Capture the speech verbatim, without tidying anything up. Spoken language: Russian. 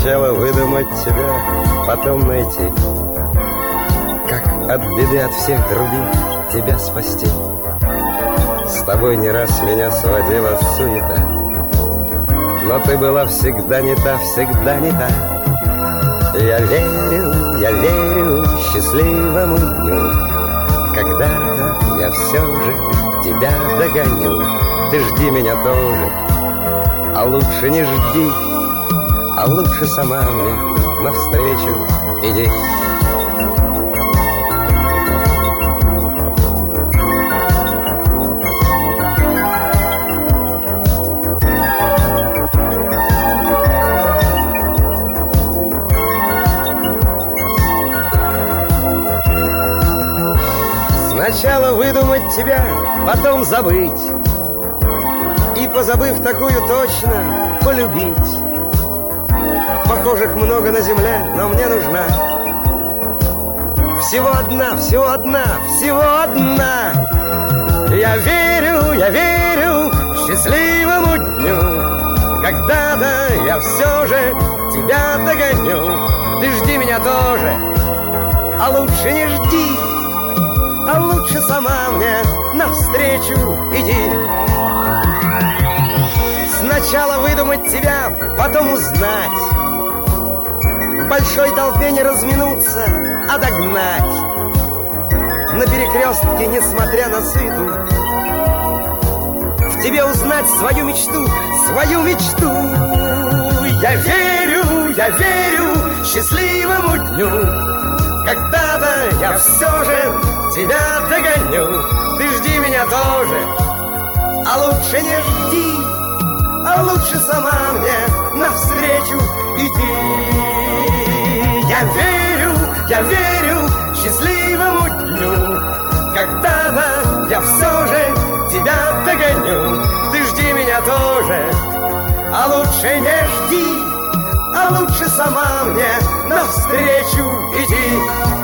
Сначала выдумать тебя, потом найти, как от беды, от всех других тебя спасти. С тобой не раз меня сводила суета, но ты была всегда не та, всегда не та. Я верю, я верю счастливому дню, когда-то я все же тебя догоню. Ты жди меня тоже, а лучше не жди, а лучше сама мне навстречу иди. Сначала выдумать тебя, потом забыть, и, позабыв такую точно, полюбить. Похожих много на земле, но мне нужна всего одна, всего одна, всего одна. Я верю, я верю счастливому дню, когда-то я все же тебя догоню. Ты жди меня тоже, а лучше не жди, а лучше сама мне навстречу иди. Сначала выдумать тебя, потом узнать, в большой толпе не разминуться, а догнать. На перекрестке, несмотря на суету, в тебе узнать свою мечту, свою мечту. Я верю, я верю счастливому дню, когда-то я все же тебя догоню. Ты жди меня тоже, а лучше не жди, а лучше сама мне навстречу иди. Я верю, я верю счастливому дню, когда-то я все же тебя догоню. Ты жди меня тоже, а лучше не жди, а лучше сама мне навстречу иди.